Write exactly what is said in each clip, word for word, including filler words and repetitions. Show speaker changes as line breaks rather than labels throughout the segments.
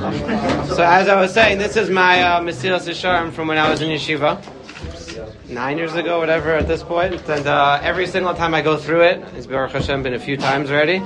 So as I was saying, this is my uh, Mesilas Yesharim from when I was in yeshiva, nine years ago, whatever, at this point. And uh, every single time I go through it, it's Baruch Hashem been a few times already.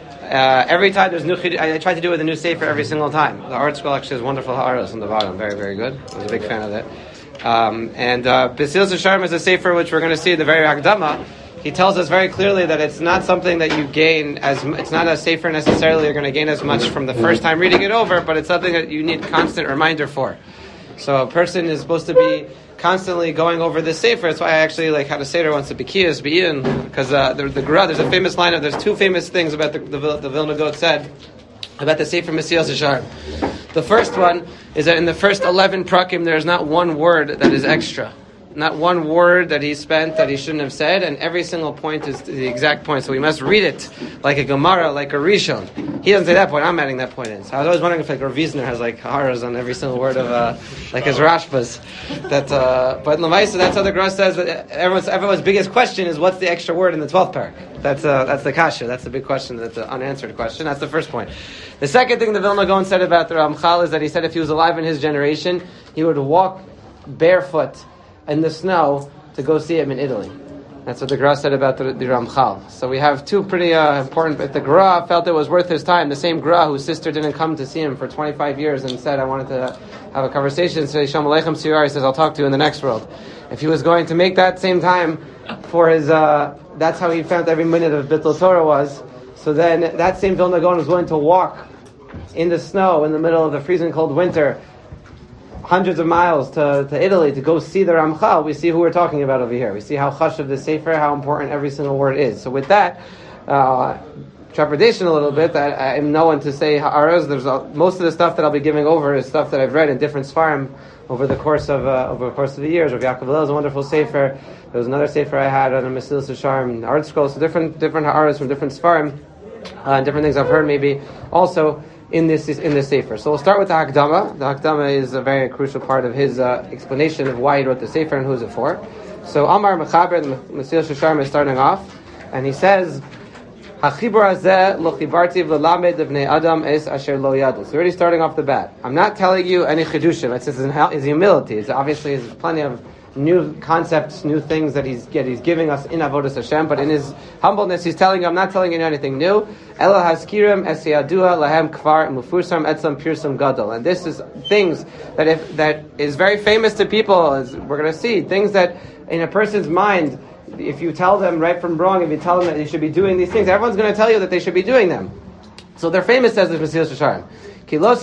Uh, every time there's new, I, I try to do it with a new sefer every single time. The art school actually has wonderful ha'aros on the bottom, very, very good. I was a big fan of that. Um, and uh, Mesilas Yesharim is a sefer which we're going to see in the very Akdama. He tells us very clearly that it's not something that you gain as, it's not a sefer necessarily you're going to gain as much from the first time reading it over, but it's something that you need constant reminder for. So a person is supposed to be constantly going over this sefer. That's why I actually like had a seder once, the Bikiyas, Be'in, because uh, the, the Gra, there's a famous line of, there's two famous things about the, the, the Vilna Gaon said about the sefer Mesilas Yesharim. The first one is that in the first eleven prakim, there's not one word that is extra. Not one word that he spent that he shouldn't have said, and every single point is the exact point. So we must read it like a Gemara, like a Rishon. He doesn't say that point, I'm adding that point in. So I was always wondering if like Rav Wiesner has like haras on every single word of, uh, like his Rashbas. That, uh, but in Lamaisa, that's how the Gra says, that everyone's, everyone's biggest question is what's the extra word in the twelfth parak? That's, uh, that's the kasha, that's the big question, that's the unanswered question. That's the first point. The second thing the Vilna Gaon said about the Ramchal is that he said if he was alive in his generation, he would walk barefoot in the snow to go see him in Italy. That's what the Gra said about the, the Ramchal. So we have two pretty uh, important, but the Gra felt it was worth his time. The same Gra whose sister didn't come to see him for twenty-five years and said, I wanted to have a conversation. So Shalom Aleichem Siyar, he says, I'll talk to you in the next world. If he was going to make that same time for his, uh, that's how he felt every minute of Bittul Torah was. So then that same Vilna Gaon was willing to walk in the snow in the middle of the freezing cold winter hundreds of miles to, to Italy to go see the Ramchal. We see who we're talking about over here. We see how chush of the sefer, how important every single word is. So with that, uh, trepidation a little bit, I, I'm no one to say ha'aras. There's a, most of the stuff that I'll be giving over is stuff that I've read in different svarim over the course of uh, over the course of the years. Rav Yaakov Hillel is a wonderful sefer. There was another sefer I had on a Mesilas Yesharim art scroll. So different different ha'aras from different svarim uh, and different things I've heard maybe also in this in this sefer. So we'll start with the Hakdama. The Hakdama is a very crucial part of his uh, explanation of why he wrote the sefer and who is it for. So Amar Mechaber, the Mesilas Yesharim is starting off, and he says, "Hachibur hazeh lo chibarti v'lamed bnei Adam es asher lo yadu." So already starting off the bat, I'm not telling you any chidushim. It's his humility. It's obviously there's plenty of new concepts, new things that he's get, he's giving us in Avodas Hashem, but in his humbleness, he's telling you, I'm not telling you anything new. Ela haskirim es yadua lahem kvar mufursam etzam pirsum gadol. And this is things that if that is very famous to people, as we're going to see, things that in a person's mind, if you tell them right from wrong, if you tell them that they should be doing these things, everyone's going to tell you that they should be doing them. So they're famous as the Mesilas Yesharim. I'm not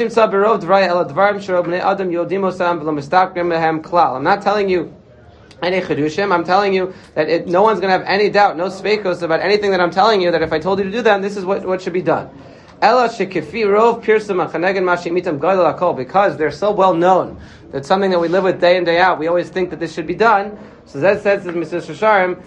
telling you any chedushim. I'm telling you that it, no one's going to have any doubt, no speikos about anything that I'm telling you, that if I told you to do them, this is what, what should be done. Because they're so well known that something that we live with day in, day out, we always think that this should be done. So that says to Mesilas Yesharim,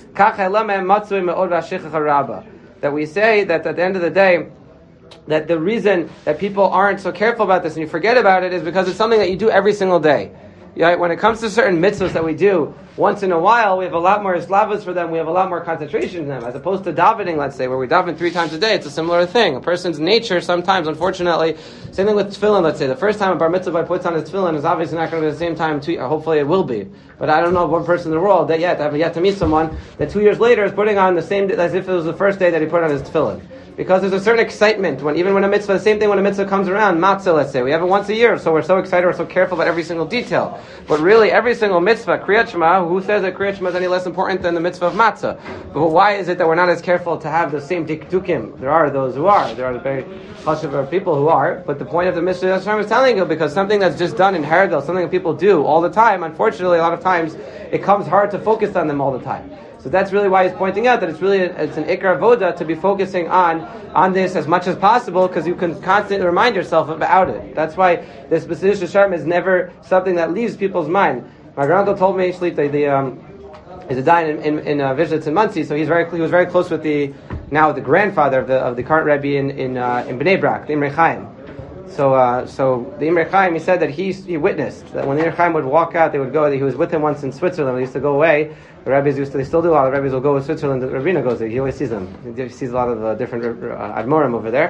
that we say that at the end of the day, that the reason that people aren't so careful about this and you forget about it is because it's something that you do every single day. Yeah, when it comes to certain mitzvahs that we do once in a while, we have a lot more slavas for them, we have a lot more concentration in them, as opposed to davening, let's say, where we daven three times a day. It's a similar thing. A person's nature sometimes, unfortunately, same thing with tefillin, let's say. The first time a bar mitzvah puts on his tefillin is obviously not going to be the same time, two, or hopefully it will be. But I don't know one person in the world that yet, I have yet to meet someone that two years later is putting on the same, as if it was the first day that he put on his tefillin. Because there's a certain excitement when, even when a mitzvah, the same thing when a mitzvah comes around, matzah, let's say, we have it once a year, so we're so excited, we're so careful about every single detail. But really, every single mitzvah, Kriyat Shema, who says that Kriyat Shema is any less important than the mitzvah of matzah? But why is it that we're not as careful to have the same dikdukim? There are those who are, there are very chashuv people who are, but the point of the Mesilas Yesharim is telling you, because something that's just done in Haradel, something that people do all the time, unfortunately, a lot of times, it comes hard to focus on them all the time. So that's really why he's pointing out that it's really a, it's an ikar avoda to be focusing on on this as much as possible, because you can constantly remind yourself about it. That's why this Mesilas Yesharim is never something that leaves people's mind. My granduncle told me actually the, the um, he's a dayan in in, in uh, Vishnitz in Monsey, so he's very he was very close with the now the grandfather of the of the current Rebbe in in uh, in Bnei Brak, the Imrei Chaim. So, uh, so the Imrei Chaim, he said that he he witnessed that when the Imrei Chaim would walk out, they would go. He was with him once in Switzerland. They used to go away. The rabbis used to. They still do. A lot of rabbis will go to Switzerland. The Ravina goes there. He always sees them. He sees a lot of uh, different uh, admorim over there.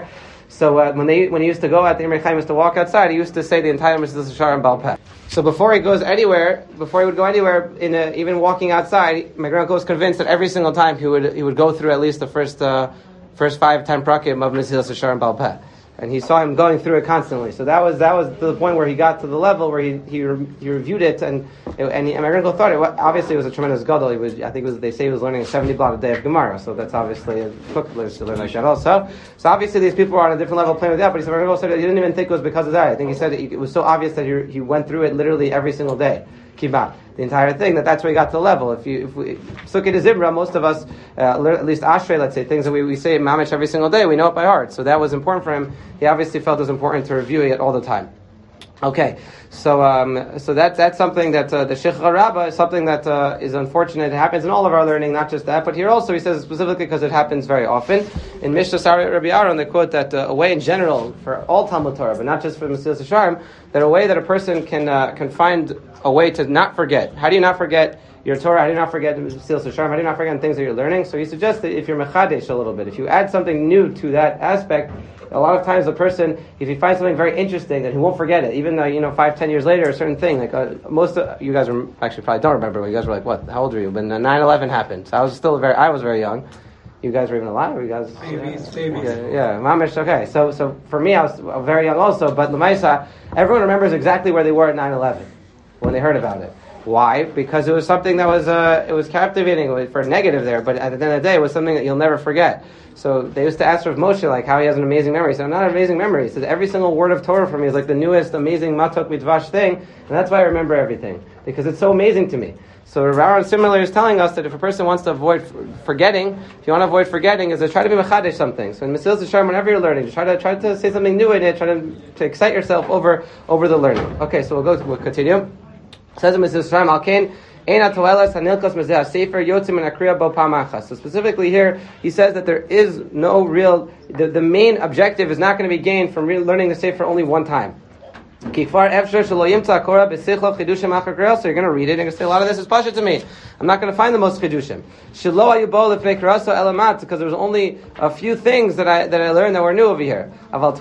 So uh, when they when he used to go out, the Imrei Chaim used to walk outside, he used to say the entire Mesilas Yesharim Baal Peh. So before he goes anywhere, before he would go anywhere, in a, even walking outside, my granduncle was convinced that every single time he would he would go through at least the first uh, first five ten prakim of Mesilas Yesharim Baal Peh. And he saw him going through it constantly. So that was that was to the point where he got to the level where he he, re, he reviewed it, and and, he, and my granduncle thought it obviously it was a tremendous gadol. He was I think it was they say he was learning a seventy blot a day of Gemara. So that's obviously a cook learns to learn like that also. So obviously these people were on a different level playing with that. But he said my granduncle said he didn't even think it was because of that. I think he said it, it was so obvious that he he went through it literally every single day. Kibbutz, the entire thing, that that's where he got to the level. If you, if we, Sukkot is Zimra, most of us, uh, learn, at least Ashrei, let's say, things that we, we say mamish every single day, we know it by heart. So that was important for him. He obviously felt it was important to review it all the time. Okay, so um, so that's that's something that uh, the Shechar Rabbah is something that uh, is unfortunate. It happens in all of our learning, not just that, but here also he says specifically because it happens very often. In Mishnah Sarei Rabbi Aaron, they quote that uh, a way in general for all Talmud Torah, but not just for Mesilas Yesharim, that a way that a person can uh, can find a way to not forget. How do you not forget your Torah? How do you not forget Mesilas Yesharim? How do you not forget things that you're learning? So he suggests that if you're mechadesh a little bit, if you add something new to that aspect, a lot of times a person, if he finds something very interesting, then he won't forget it. Even though, you know, five, ten years later, a certain thing, like uh, most of you guys are, actually probably don't remember, but you guys were like, what, how old were you? But nine eleven happened. So I was still very, I was very young. You guys were even alive? Or you guys?
Babies,
uh,
babies.
Yeah, yeah, mamish, okay. So so for me, I was very young also, but Lamaisa, everyone remembers exactly where they were at nine eleven when they heard about it. Why? Because it was something that was uh, it was captivating for negative there, but at the end of the day, it was something that you'll never forget. So they used to ask Rav Moshe like how he has an amazing memory. He said, "I'm not an amazing memory." He said, "Every single word of Torah for me is like the newest amazing matok midvash thing, and that's why I remember everything because it's so amazing to me." So Rav Aaron similar is telling us that if a person wants to avoid forgetting, if you want to avoid forgetting, is to try to be mechadesh something. So in Mesilas Yesharim, whenever you're learning, try to try to say something new in it, try to, to excite yourself over over the learning. Okay, so we'll go we'll continue. It says in Mesilas Yesharim, Alkein. So specifically here, he says that there is no real, the, the main objective is not going to be gained from re- learning the Sefer only one time. So you're going to read it and you're going to say, a lot of this is pasha to me. I'm not going to find the most chidushim. Because there was only a few things that I that I learned that were new over here.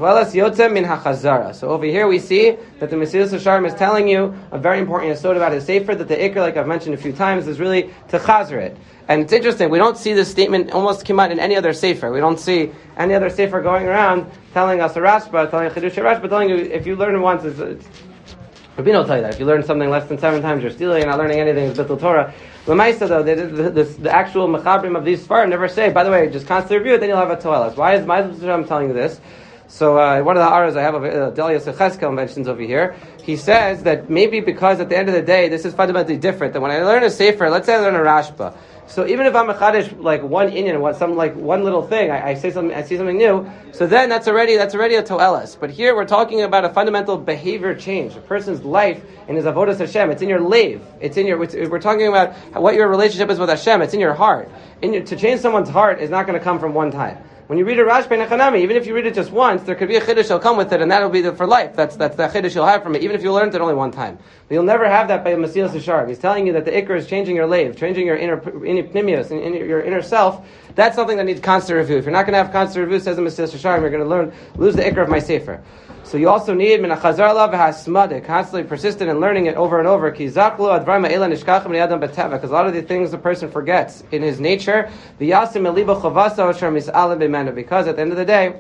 So over here we see that the Mesilas Yesharim is telling you a very important yesod about his sefer, that the ikr, like I've mentioned a few times, is really to chazer it. And it's interesting, we don't see this statement almost come out in any other sefer. We don't see any other sefer going around telling us a Rashba, telling a Chidush Rashba, telling you if you learn it once, it's, it's Rabbeinu will tell you that. If you learn something less than seven times, you're stealing, you're not learning anything, it's Bittul Torah. L'maisa though, the, the, the, the actual Mechabrim of these Sfarim never say, by the way, just constantly review it, then you'll have a Toelas. Why is my I'm telling you this? So uh, one of the aras I have, uh, Delia Secheskel mentions over here, he says that maybe because at the end of the day, this is fundamentally different than when I learn a Sefer, let's say I learn a Rashba. So even if I'm a Chadish, like one Inyan, what some like one little thing, I, I say something, I see something new. So then that's already that's already a toelas. But here we're talking about a fundamental behavior change, a person's life in his avodas Hashem. It's in your leiv. It's in your. It's, we're talking about what your relationship is with Hashem. It's in your heart. In your, to change someone's heart is not going to come from one time. When you read a Rashba Nechanami, even if you read it just once, there could be a chiddush that'll come with it, and that'll be the, for life. That's that's the chiddush you'll have from it, even if you learned it only one time. But you'll never have that by Mesilas Yesharim. He's telling you that the ikr is changing your leiv, changing your inner inner pnimius, in, in your inner self. That's something that needs constant review. If you're not going to have constant review, says the Mesilas Yesharim, you're going to learn lose the ikr of my sefer. So you also need min hachazar lav v'hasmada, constantly persistent in learning it over and over. Ki zaklu advarim ha'ela nishkachim li'adam b'teva, because a lot of the things the person forgets in his nature. V'yasim eliba chavasa asher mis'alim b'menu, because at the end of the day,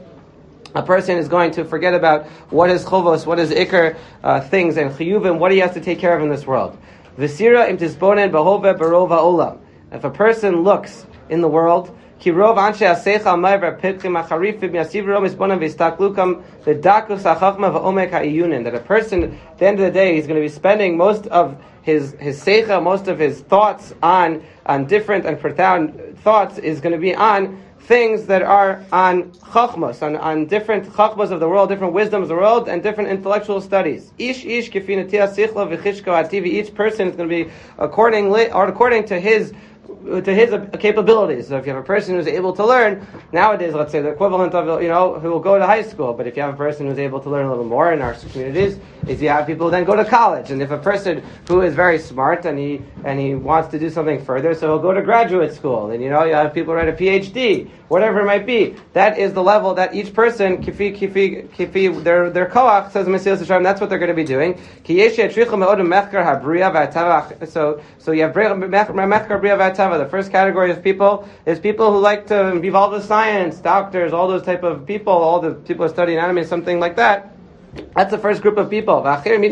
a person is going to forget about what is chovos, what is ikr uh, things, and chiyuvim, what he has to take care of in this world. V'sira im tisbonen b'hove barov ha'olam. If a person looks in the world, ki rov anshe ha'seichal ma'ver pitchim ha'charifim yasiv rom isbonen v'istaklukam v'dakus ha'chachma v'omek ha'iyunin. That a person, at the end of the day, he's going to be spending most of his his seicha, most of his thoughts on on different and profound thoughts is going to be on things that are on chachmas, on, on different chachmas of the world, different wisdoms of the world, and different intellectual studies. Ish ish kifinatia sichla v'chishko ativi. Each person is going to be accordingly or according to his to his capabilities. So if you have a person who's able to learn, nowadays, let's say the equivalent of, you know, who will go to high school, but if you have a person who's able to learn a little more in our communities, is you have people who then go to college. And if a person who is very smart and he and he wants to do something further, so he'll go to graduate school. And you know, you have people write a P H D, whatever it might be. That is the level that each person, kifi, kifi, kifi, their their koach, says Mesilas Yesharim, that's what they're going to be doing. So, so you have mechkar bria v'atava. The first category of people is people who like to be involved with science, doctors, all those type of people, all the people who study anatomy, something like that. That's the first group of people.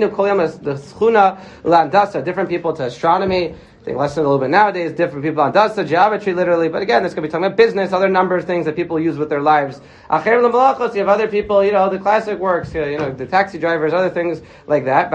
Different people to astronomy. I think less than a little bit nowadays. Different people on dasa, geometry, literally. But again, this could be talking about business, other numbers, things that people use with their lives. You have other people, you know, the classic works, you know, the taxi drivers, other things like that.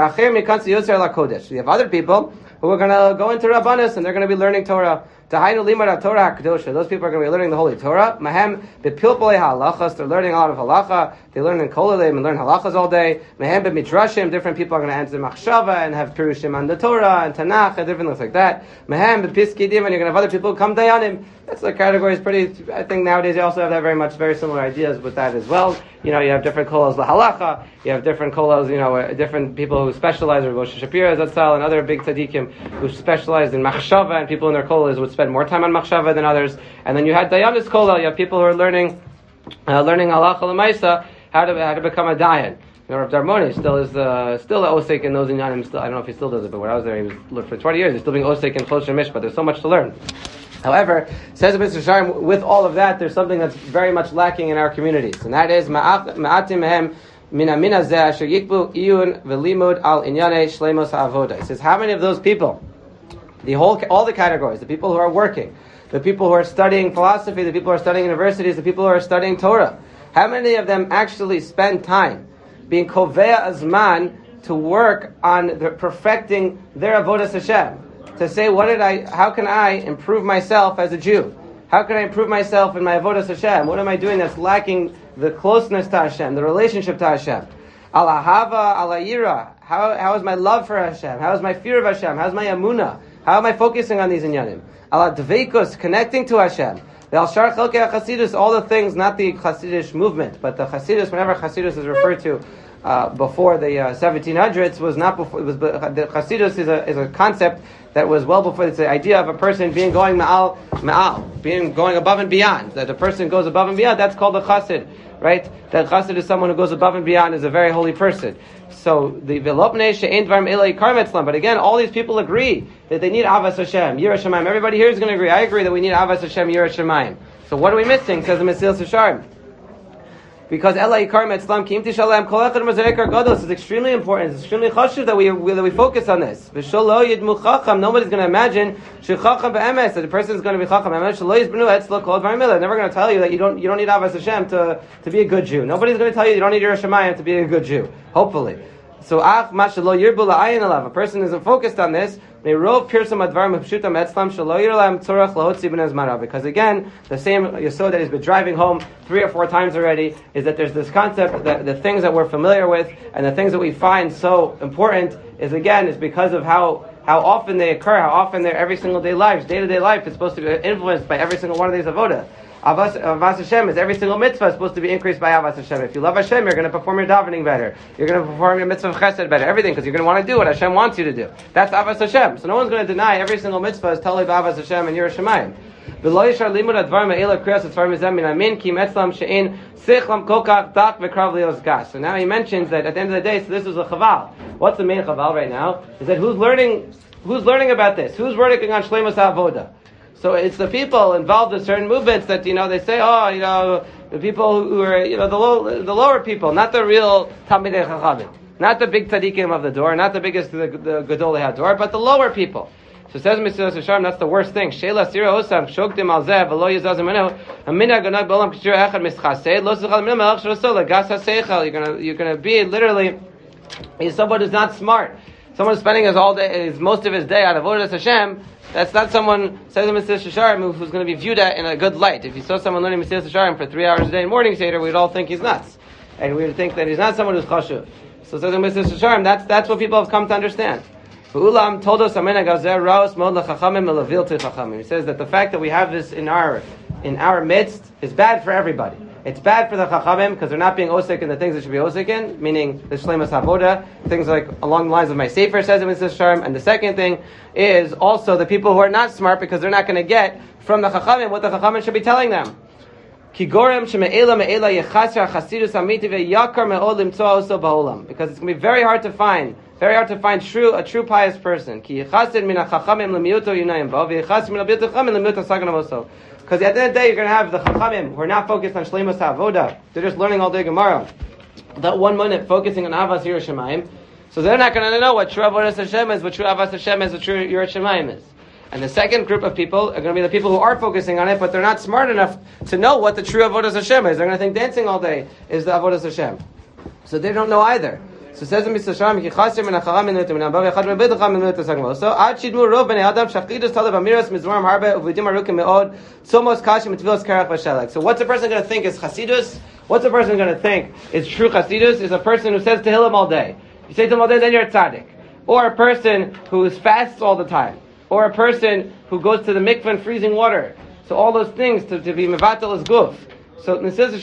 You have other people who are going to go into Rabbanis and they're going to be learning Torah. Those people are going to be learning the Holy Torah. Mahem bepilpolei halachas. They're learning a lot of halacha. They learn in kolelim and learn halachas all day. Mahem bemidrashim. Different people are going to enter machshava and have pirushim on the Torah and Tanakh and different things like that. Mahem bepiskidim. And you're going to have other people who come dayanim. That's the category. Is pretty. I think nowadays you also have that very much very similar ideas with that as well. You know, you have different kolos lahalacha. You have different kolos. You know, uh, different people who specialize, or Rosh Shapira Zatzal and other big tzaddikim who specialize in machshava, and people in their kolos would spend more time on machshava than others. And then you had dayanis kola. You have people who are learning, uh, learning halacha l'maisa, how to how to become a dayan. You know, Rav Darmoni still is uh, still osek in those inyanim. Still, I don't know if he still does it, but when I was there, he was for twenty years. He's still being osek in Chosher Mishpat. There's so much to learn. However, says Mesilas Yesharim, with all of that, there's something that's very much lacking in our communities, and that is ma'atim mehem mina mina zeh asher yikbu iyun v'limud al inyanei shleimos ha'avoda. He says, how many of those people, the whole, all the categories, the people who are working, the people who are studying philosophy, the people who are studying universities, the people who are studying Torah, how many of them actually spend time being kovea azman to work on the perfecting their avodas Hashem? To say, what did I, how can I improve myself as a Jew? How can I improve myself in my avodas Hashem? What am I doing that's lacking the closeness to Hashem, the relationship to Hashem? Ala hava, ala yira. How, how is my love for Hashem? How is my fear of Hashem? How is my amunah? How am I focusing on these inyanim? Ala dveikus, connecting to Hashem. The al shar chelkei Chasidus, all the things, not the Hasidish movement, but the Chasidus, whenever Chasidus is referred to, Uh, before the uh, seventeen hundreds was not before. It was the Chasidus is a is a concept that was well before. It's the idea of a person being going ma'al ma'al, being going above and beyond. That a person goes above and beyond. That's called a Chasid, right? That Chasid is someone who goes above and beyond, is a very holy person. So the velopnei she'ein dvarim elei karmetzlam. But again, all these people agree that they need Avas Hashem, Yirah Shamayim. Everybody here is going to agree. I agree that we need Avas Hashem, Yirah Shamayim. So what are we missing? Says the Mesilas Yesharim. Because Elai Karm Etzlam Kim Tishalem Kol Echad Mazarek Argados is extremely important. It's extremely chashuv that we that we focus on this. V'sholo Yidmu Chacham. Nobody's going to imagine Shechacham be'emes that the person is going to be Chacham. Emes Shelo Yizbenu Etzlo Kol Dvarim Mila. Never going to tell you that you don't you don't need Avas Hashem to to be a good Jew. Nobody's going to tell you you don't need Yirah Shamayim to be a good Jew. Hopefully. So Ach Mashalo Yirbu La'ayin Alav. A person isn't focused on this. Because again, the same yesod that he's been driving home three or four times already is that there's this concept that the things that we're familiar with and the things that we find so important is again is because of how how often they occur, how often they're every single day lives, day to day life is supposed to be influenced by every single one of these avodah. Avas, Avas Hashem is every single mitzvah is supposed to be increased by Avas Hashem. If you love Hashem, you're going to perform your davening better. You're going to perform your mitzvah of chesed better. Everything, because you're going to want to do what Hashem wants you to do. That's Avas Hashem. So no one's going to deny every single mitzvah is totally Avas Hashem and Yirah Shamayim. So now he mentions that at the end of the day, so this is a chaval. What's the main chaval right now? Is that who's learning? Who's learning about this? Who's working on Shleimus HaAvoda? So it's the people involved in certain movements that, you know, they say, oh, you know, the people who are, you know, the low, the lower people, not the real Talmidei Chachamim, not the big tzaddikim of the door, not the biggest, the, the Gedolei HaDor, but the lower people. So says Mesilas Yesharim, that's the worst thing. Sheila Sira Osam Shoktim Al Zeh V'Lo Yizazim Menu Amina Ganag B'Olam K'Shir Echad Mischasei Lo Sechal Minam Melach Shrosola Gas HaSeichel. You're gonna you're gonna be literally someone who's not smart. Someone spending his all day, his most of his day out of Avodas Hashem. That's not someone, says Mesilas Yesharim, who's going to be viewed at in a good light. If you saw someone learning Mesilas Yesharim for three hours a day in morning Seder, we'd all think he's nuts. And we'd think that he's not someone who's chashuv. So says Mesilas Yesharim, that's, that's what people have come to understand. Ulam told us Amena Gazer Raos Mod Lachachamim Melavil to Chachamim. He says that the fact that we have this in our in our midst is bad for everybody. It's bad for the Chachamim because they're not being osik in the things that should be osik in, meaning the Shleimus Havoda, things like along the lines of my Sefer says in Mitzvah Sharm. And the second thing is also the people who are not smart because they're not going to get from the Chachamim what the Chachamim should be telling them. Ki gorem sheme'ela me'ela yechasar chasidus amiti ve'yakar me'od limtzoa oso ba'olam. Because it's going to be very hard to find, very hard to find true, a true pious person. Ki yechasid min ha'chachamim lemiuto yunayim bo, ve'yechasid min ha'biot ha'chachamim lemiuto saganam oso. Because at the end of the day, you're going to have the chachamim who are not focused on shleimus ha'avoda. They're just learning all day Gemara. That one minute focusing on Avas Yiras Shamayim. So they're not going to know what true Avodas Hashem is, what true Avas Hashem is, what true Yiras Shamayim is. And the second group of people are going to be the people who are focusing on it, but they're not smart enough to know what the true Avodas Hashem is. They're going to think dancing all day is the Avodas Hashem. So they don't know either. So says in Mitzvah Shalom, Yichasir min ha'chacham min nutim min ha'bav yachad min b'dacham min nutim sagmal. So ad shidmu rov b'nei adam shachidus talib amiras mizmorim harbe uvidim arukim me'od tzomos kashim mitvilos karach v'shalek. So what's a person going to think is chasidus? What's a person going to think is true chasidus? Is a person who says Tehillim all day. You say Tehillim all day, then you're a tzaddik. Or a person who fasts all the time. Or a person who goes to the mikveh in freezing water. So all those things to, to be mevatel is guf. So at the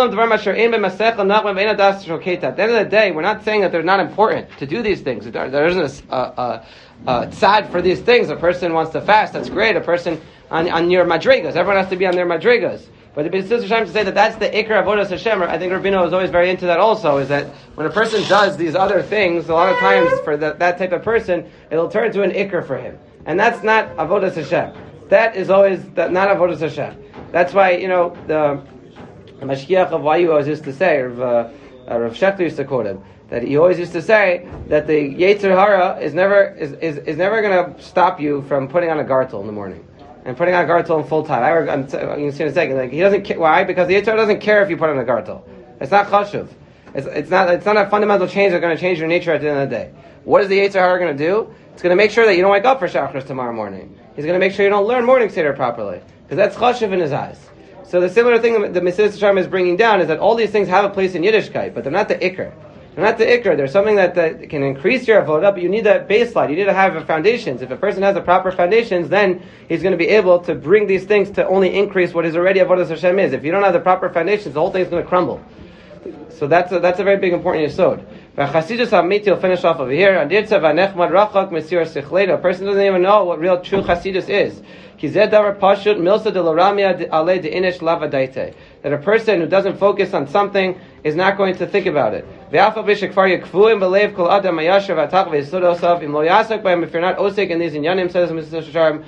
end of the day, we're not saying that they're not important to do these things. There, there isn't a, a, a, a tzad for these things. A person wants to fast, that's great. A person on, on your madrigas, everyone has to be on their madrigas. But the B'tzis Hashem to say that that's the ikar avodas Hashem, I think Rabbeinu is always very into that also, is that when a person does these other things, a lot of times for the, that type of person, it'll turn to an ikar for him. And that's not avodas Hashem. That is always that, not avodas Hashem. That's why, you know, the, the Mashkiach of Vayu always used to say, Rav, uh, Rav Shechter used to quote him, that he always used to say that the Yetzer Hara is never is, is, is never going to stop you from putting on a gartel in the morning. And putting on a gartel in full time. I, I'm, I'm going to say in a second, like, he doesn't care. Why? Because the Yetzer Hara doesn't care if you put on a gartel. It's not chashuv. It's, it's not It's not a fundamental change that's going to change your nature at the end of the day. What is the Yetzer Hara going to do? It's going to make sure that you don't wake up for Shachris tomorrow morning. He's going to make sure you don't learn morning Seder properly. Because that's chashuv in his eyes. So the similar thing that the Mesilas Yesharim is bringing down is that all these things have a place in Yiddishkeit, but they're not the ikr. They're not the ikr. There's something that, that can increase your avodah, but you need that baseline. You need to have foundations. If a person has the proper foundations, then he's going to be able to bring these things to only increase what is already avodas Hashem is. If you don't have the proper foundations, the whole thing is going to crumble. So that's a, that's a very big important yesod. Chasidus Hamiti will finish off over here. A person doesn't even know what real true Chasidus is. That a person who doesn't focus on something is not going to think about it. If you're not osik in these inyanim, says Mister Sharm,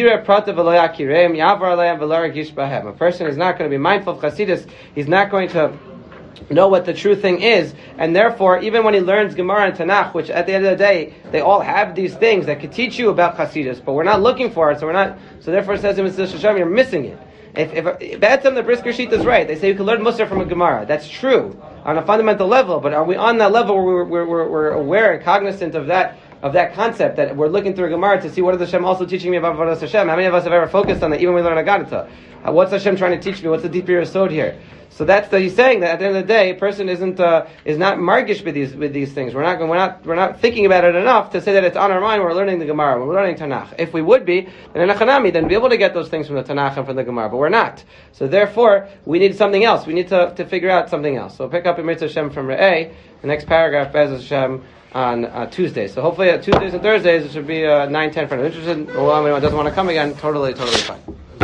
a person is not going to be mindful of Chasidus. He's not going to know what the true thing is, and therefore, even when he learns Gemara and Tanakh, which at the end of the day, they all have these things that could teach you about Chasidus, but we're not looking for it, so we're not, so therefore it says in Mitzvah Shalom, you're missing it. If, if, if that's something the Brisker Sheet is right, they say you can learn Musar from a Gemara. That's true, on a fundamental level, but are we on that level where we're, we're, we're aware and cognizant of that, of that concept, that we're looking through a Gemara to see what is Hashem also teaching me about Avodas Hashem? How many of us have ever focused on that, even when we learn Agadata? Uh, what's Hashem trying to teach me? What's the deeper yesod here? So that's the, he's saying that at the end of the day, a person isn't uh, is not margish with these with these things. We're not we're not we're not thinking about it enough to say that it's on our mind. We're learning the Gemara, we're learning Tanakh. If we would be, then in a Chanami, then be able to get those things from the Tanakh and from the Gemara, but we're not. So therefore, we need something else. We need to, to figure out something else. So we'll pick up in Mitzvah Hashem from Re'eh, the next paragraph, Bez Hashem, on uh, Tuesday. So hopefully, uh, Tuesdays and Thursdays it should be uh, nine ten for anyone interested. Or anyone doesn't want to come again, totally totally fine.